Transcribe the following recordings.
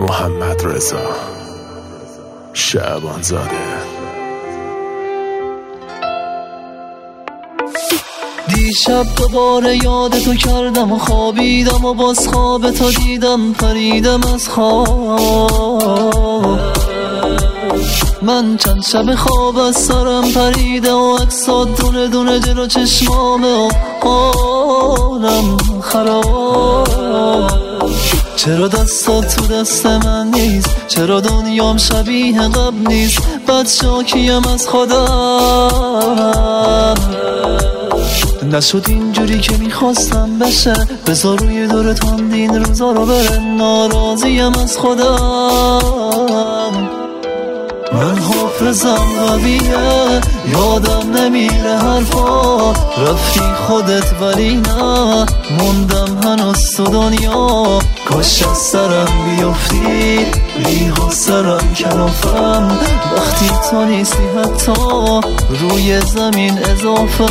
محمد رضا شعبانزاده. دیشب دوباره یاد تو کردم و خوابیدم و باز خواب تو دیدم، پریدم از خواب. من چند شب خواب از سرم پریده و عکسات دونه دونه جلو چشمامه و حالم خراب. چرا دستات تو دست من نیست؟ چرا دنیام شبیه قبل نیست؟ بد شاکیم از خودم. نشد اینجوری که میخواستم بشه، بذار روی دور تاندین روزا رو بره. ناراضیم از خودم. من حافظم قویه، یادم نمیره حرفا. رفتی خودت ولی نه، موندم هنوز تو دنیا. کاش از سرم بیفتی، بیها سرم کنافم. وقتی تو نیستی حتی روی زمین اضافه.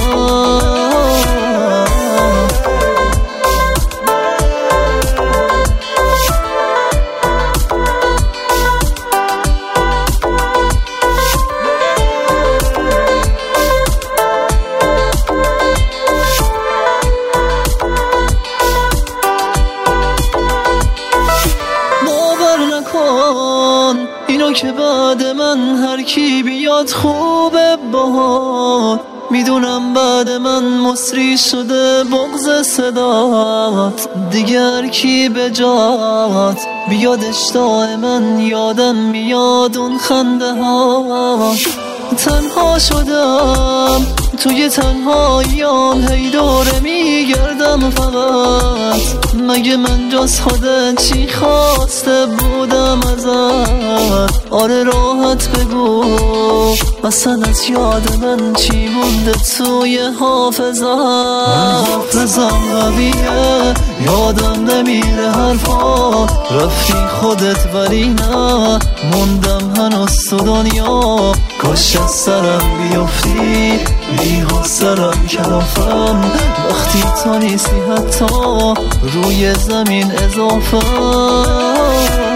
اینو که بعد من هر کی بیاد خوبه باهات. میدونم بعد من مصری شده بغض صدات. دیگر کی به جات بیاد اشتاق من، یادم میاد اون خنده ها. تنها شدم توی تنهاییام، هی دوره میگردم فقط. مگه من جز خودت چی خواسته بودم ازت؟ آره راحت بگو اصلا از یاد من چی مونده توی حافظت؟ من حافظم قویه، یادم نمیره حرفا. رفتی خودت ولی نه، موندم هنوز تو دنیا. کاش از سرم بیفتی، بیها سرم کنافم. وقتی تو نیستی حتی روی زمین اضافه.